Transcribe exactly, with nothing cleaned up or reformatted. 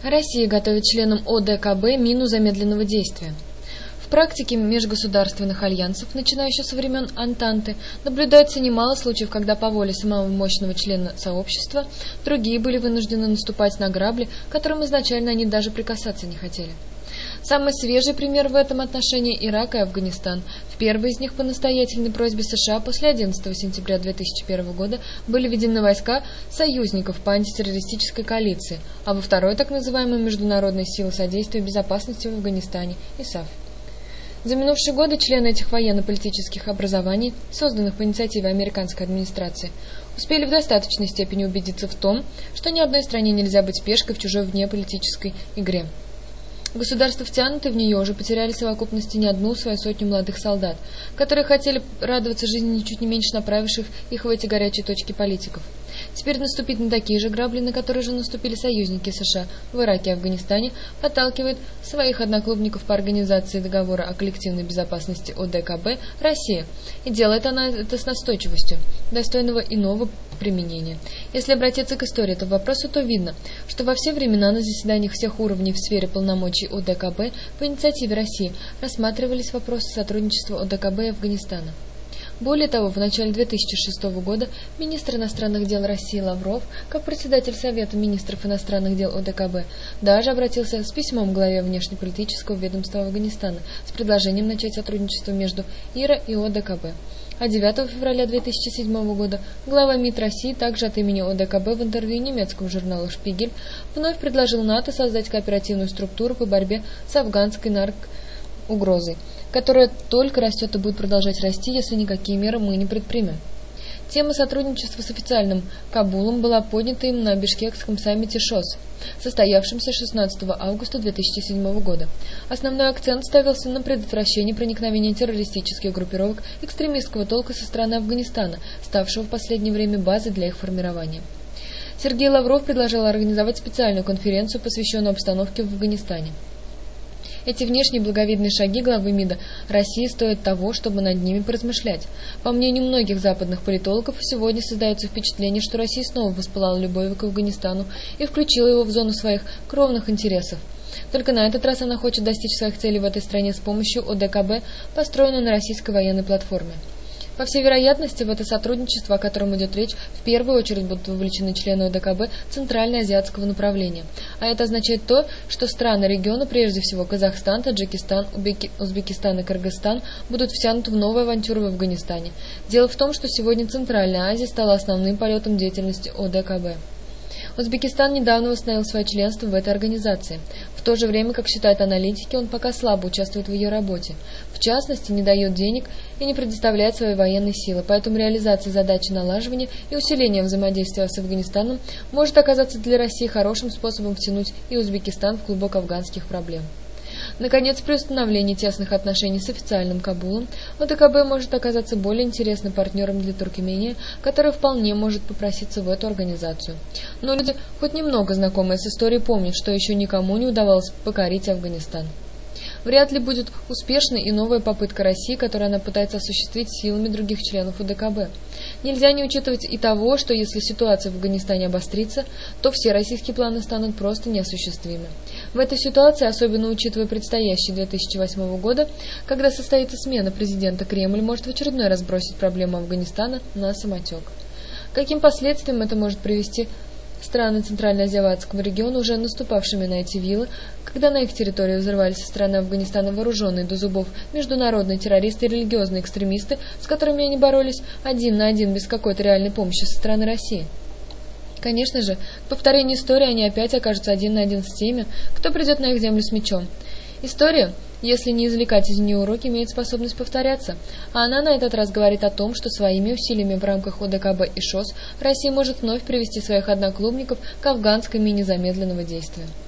Россия готовит членам О Д К Б мину замедленного действия. В практике межгосударственных альянсов, начиная еще со времен Антанты, наблюдается немало случаев, когда по воле самого мощного члена сообщества другие были вынуждены наступать на грабли, к которым изначально они даже прикасаться не хотели. Самый свежий пример в этом отношении – Ирак и Афганистан. В первой из них по настоятельной просьбе США после одиннадцатого сентября две тысячи первого года были введены войска союзников по антитеррористической коалиции, а во второй – так называемой Международной силы содействия безопасности в Афганистане – ИСАФ. За минувшие годы члены этих военно-политических образований, созданных по инициативе американской администрации, успели в достаточной степени убедиться в том, что ни одной стране нельзя быть пешкой в чужой внеполитической игре. Государства, втянутые в нее, уже потеряли в совокупности не одну свою сотню молодых солдат, которые хотели радоваться жизни ничуть не меньше направивших их в эти горячие точки политиков. Теперь наступить на такие же грабли, на которые же наступили союзники США в Ираке и Афганистане, подталкивает своих одноклубников по организации договора о коллективной безопасности О Д К Б Россия. И делает она это с настойчивостью, достойного иного применения. Если обратиться к истории этого вопроса, то видно, что во все времена на заседаниях всех уровней в сфере полномочий О Д К Б по инициативе России рассматривались вопросы сотрудничества О Д К Б и Афганистана. Более того, в начале две тысячи шестого года министр иностранных дел России Лавров, как председатель Совета министров иностранных дел О Д К Б, даже обратился с письмом к главе внешнеполитического ведомства Афганистана с предложением начать сотрудничество между ИРА и О Д К Б. А девятого февраля две тысячи седьмого года глава МИД России также от имени О Д К Б в интервью немецкому журналу «Шпигель» вновь предложил НАТО создать кооперативную структуру по борьбе с афганской наркоугрозой, которая только растет и будет продолжать расти, если никакие меры мы не предпримем. Тема сотрудничества с официальным Кабулом была поднята им на Бишкекском саммите ШОС, состоявшемся шестнадцатого августа две тысячи седьмого года. Основной акцент ставился на предотвращении проникновения террористических группировок экстремистского толка со стороны Афганистана, ставшего в последнее время базой для их формирования. Сергей Лавров предложил организовать специальную конференцию, посвященную обстановке в Афганистане. Эти внешние благовидные шаги главы МИДа России стоят того, чтобы над ними поразмышлять. По мнению многих западных политологов, сегодня создается впечатление, что Россия снова воспылала любовью к Афганистану и включила его в зону своих кровных интересов. Только на этот раз она хочет достичь своих целей в этой стране с помощью О Д К Б, построенной на российской военной платформе. По всей вероятности, в это сотрудничество, о котором идет речь, в первую очередь будут вовлечены члены О Д К Б центральноазиатского направления. А это означает то, что страны региона, прежде всего Казахстан, Таджикистан, Узбекистан и Кыргызстан, будут втянуты в новую авантюру в Афганистане. Дело в том, что сегодня Центральная Азия стала основным полетом деятельности О Д К Б. Узбекистан недавно восстановил свое членство в этой организации. В то же время, как считают аналитики, он пока слабо участвует в ее работе. В частности, не дает денег и не предоставляет свои военные силы, поэтому реализация задачи налаживания и усиления взаимодействия с Афганистаном может оказаться для России хорошим способом втянуть и Узбекистан в клубок афганских проблем. Наконец, при установлении тесных отношений с официальным Кабулом, О Д К Б может оказаться более интересным партнером для Туркмении, который вполне может попроситься в эту организацию. Но люди, хоть немного знакомые с историей, помнят, что еще никому не удавалось покорить Афганистан. Вряд ли будет успешной и новая попытка России, которую она пытается осуществить силами других членов О Д К Б. Нельзя не учитывать и того, что если ситуация в Афганистане обострится, то все российские планы станут просто неосуществимы. В этой ситуации, особенно учитывая предстоящий две тысячи восьмого года, когда состоится смена президента, Кремль может в очередной раз бросить проблему Афганистана на самотек. Каким последствиям это может привести страны Центральноазиатского региона, уже наступавшими на эти виллы, когда на их территории взрывались со стороны Афганистана вооруженные до зубов международные террористы и религиозные экстремисты, с которыми они боролись один на один без какой-то реальной помощи со стороны России. Конечно же, к повторению истории они опять окажутся один на один с теми, кто придет на их землю с мечом. История, если не извлекать из нее уроки, имеет способность повторяться, а она на этот раз говорит о том, что своими усилиями в рамках О Д К Б и ШОС Россия может вновь привести своих одноклубников к афганской мине замедленного действия.